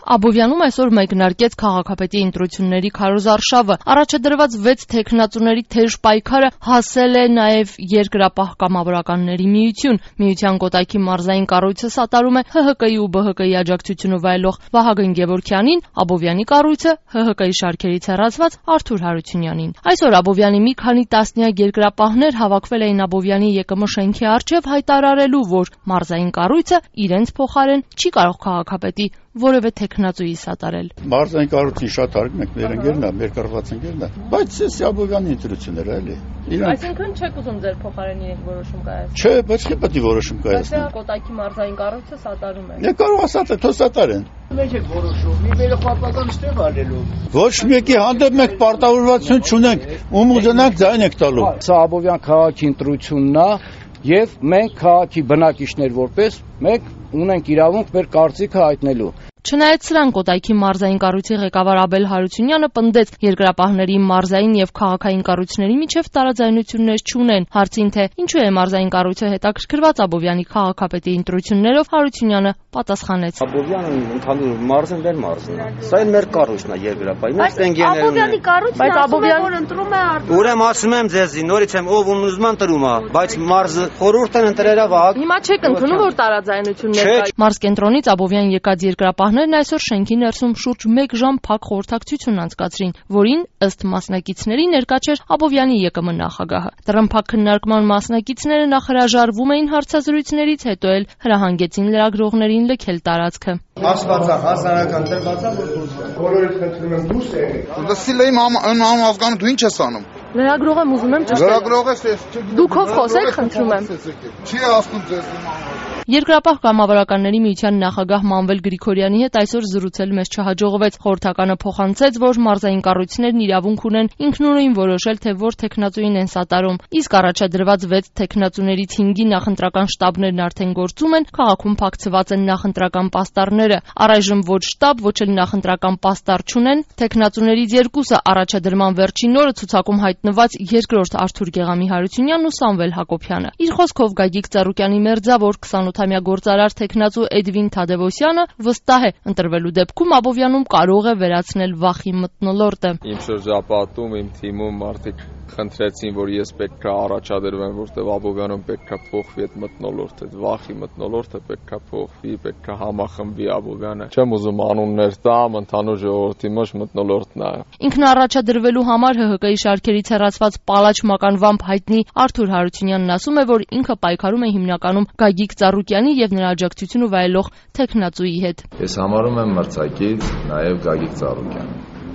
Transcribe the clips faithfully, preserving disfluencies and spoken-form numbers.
Աբովյանում այսօր մեկնարկեց քաղաքապետի ընտրությունների քարոզարշավը։ Առաջադրված վեց թեկնածուների թեժ պայքարը հասել է նաև Երկրապահ կամավորականների միություն։ Միության Կոտայքի մարզային կառույցը սատարում է Հ Հ Կ-ի ու B Հ Կ-ի աջակցությունը վայելող Վահագն Գևորգյանին, Աբովյանի կառույցը Հ Հ Կ-ի շարքերից հեռացված Արթուր Հարությունյանին։ Այսօր Աբովյանի մի քանի տասնյակ երկրապահներ հավաքվել էին Աբովյանի Ե ԿՄ շենքի առջև հայտարարելու, որ մարզային կառույցը իրենց փոխարեն չի կարող քաղաքապետի որևէ թեկնածուի սատարել։ Մարզային կառույցին շատ հարգում ենք, մեր ընկերն է, մեր կառված ընկերն է, բայց էս Աբովյանի ընտրությունները էլի։ Այսինքն չեք ուզում ձեր փոխարեն իրենք որոշում կայացնել։ Չէ, բայց չի պետք է որոշում կայացնել։ Բայց Կոտայքի մարզային կառույցը սատարում է։ Դե կարող ասած է, թող սատարեն։ Մենք եք որոշում, մի մերը պարտական ստեղ արելու։ Ոչ մեկի հանդեպ մենք պարտավորվածություն չունենք, ում ուզենանք ձայն եք տալու։ Սա Աբովյան քաղաքի ընտրությունն է եւ մենք քաղաքի բնակիչներ որպես մենք ունենք իրավունք մեր կարծիքը հայտնելու։ Չնայած սրան Կոտայքի մարզային կառույցի ղեկավար Աբել Հարությունյանը պնդեց երկրապահների մարզային եւ քաղաքային կառույցների միջև տարաձայնություններ չունեն։ Հարցին թե ինչու է մարզային կառույցը հետաքրքրված Աբովյանի քաղաքապետի ընտրություններով, Հարությունյանը պատասխանեց. Աբովյանը ընդհանուր մարզն դեր մարզն է։ Սա էլ մեր կառույցն է երկրապահի։ Մեր տենգերներն են։ Աբովյանի կառույցն ասում է, որ ընտրում է Արթուր։ Ուրեմն ասում եմ ձեզի, նորից եմ ով ում ուզում ընտրում է, բայց մարզը խորհուրդն ընտրելա վաղ։ Հիմա չեք ընդունում, որ տարաձայնություններ կա։ Մարզ կենտրոնից Աբովյան եկած երկրապահներն այսօր շենքի ներսում շուրջ մեկ ժամ փակ խորհրդակցություն անցկացրին, որին ըստ մասնակիցների ներկա չէր Աբովյանի Ե ԿՄ նախագահը։ Դռնփակ քննարկման մասնակիցները նախ հրաժարվում էին հարցազրույցներից, հետո էլ հրահանգեցին լրագրողներին լքել տարածքը։ Ասվածա հասարակական դրվածա որ դուրս բոլորը խնդրում եմ դուրս եկեք։ Լսիլ եմ ամ ազգանը դու ինչ ես անում։ Լրագրող եմ ուզում եմ ճշտել։ Լրագրող ես ես։ Դուք ով խոսեք, խնդրում եմ։ Չի ասում ձեզ։ Երկրապահ կամավորականների միության նախագահ Մանվել Գրիգորյանի հետ այսօր զրուցել մեզ չհաջողվեց։ Խորհրդականը փոխանցեց, որ մարզային կառույցներն իրավունք ունեն ինքնուրույն որոշել, թե որ թեկնածուին են սատարում։ Իսկ առաջադրված վեց թեկնածուներից հինգի նախընտրական շտաբներն արդեն գործում են, քաղաքում փակցված են նախընտրական պաստառները։ Առայժմ ոչ շտաբ, ոչ էլ նախընտրական պաստառ չունեն։ Թեկնածուներից երկուսը առաջադրման վերջին օրը ցուցակում հայտնված երկրորդ Արթուր Գեղամի Հարությունյանն ու Սամվել Հակոբյանը։ Իր խոսքով Գագիկ Ծառուկյանի մերձավոր քսանութամյա գործարար թեկնածու Էդվին Թադևոսյանը վստահ է, ընտրվելու դեպքում Աբովյանում կարող է վերացնել վախի մթնոլորտը։ Իմ շրջապատում, իմ թիմում մարդիկ խնդրեցին, որ ես պետք է առաջադրվեմ, որտեղ Աբովյանում պետք է փոխվի այդ մթնոլորտը, այդ վախի մթնոլորտը պետք է փոխվի, պետք է համախմբվի Աբովյանը։ Չեմ ուզում անուններ տամ, ընդհանուր ժողովրդի մեջ մթնոլորտն է։ Ինքն առաջադրվելու համար Հ Հ Կ-ի շարքերից հեռացված Պալաչ մականվամբ հայտնի Արթուր Հարությունյանն ասում է, որ ինքը պայքարում է հիմնականում Գագիկ Ծառուկյանի եւ նրա աջակցությունը վայելող թեկնածուի հետ։ Ես համարում եմ մրցակից նաեւ Գագիկ Ծառուկյանը։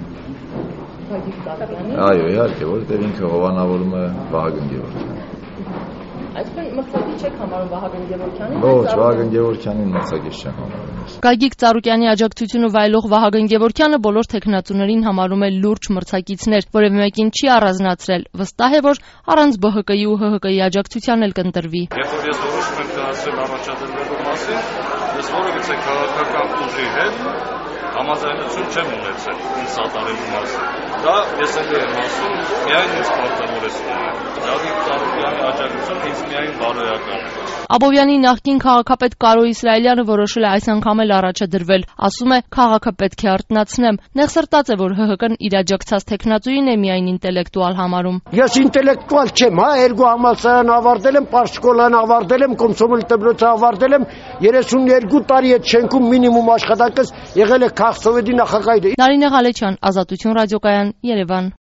Այո, իհարկե, որտեղ ինքը հովանավորում է Վահագն Գևորգյանին։ Այսինքն մրցակից չեք համարում Վահագն Գևորգյանին։ Ոչ, Վահագն Գևորգյանին մրցակից չեմ համարում։ Գագիկ Ծառուկյանի աջակցությունը վայելող Վահագն Գևորգյանը բոլոր թեկնածուներին համարում է լուրջ մրցակիցներ, որևէ մեկին չի առանձնացրել։ Վստահ է, որ առանց B Հ Կ-ի ու Հ Հ Կ-ի աջակցության էլ կընտրվի։ Երբ որ ես որոշում եմ կայացրել առաջադրվելու մասին, ես որևէ քաղաքական ուժի հետ համաձայնություն չեմ ունեցել ինձ սատարելու մասին։ Դա ես եմ ասում, միայն ինձ պարտավորեցնում է։ Գագիկ Ծառուկյանի աջակցությունը ինձ միայն բարոյական է։ Աբովյանի նախկին քաղաքապետ Կարո Իսրայելյանը որոշել է այս անգամ էլ առաջադրվել։ Ասում է, քաղաքը պետք է արթնացնեմ։ Նեղսրտած է, որ Հ Հ Կն իր աջակցած թեկնածուին է միայն ինտելեկտուալ համարում։ Ես ինտելեկտուալ չեմ, հա, երկու համալսարան ավարտել եմ, Պարսկոլան ավարտել եմ, Կոմսոմոլ դպրոցը ավարտել եմ, երեսունյոթ տարի այդ շենքում մինիմում աշխատանքս եղել է քաղաքսովետի նախագահի։ Նարինե Ղալեչյան, Ազատություն ռադիոկայան, Երևան։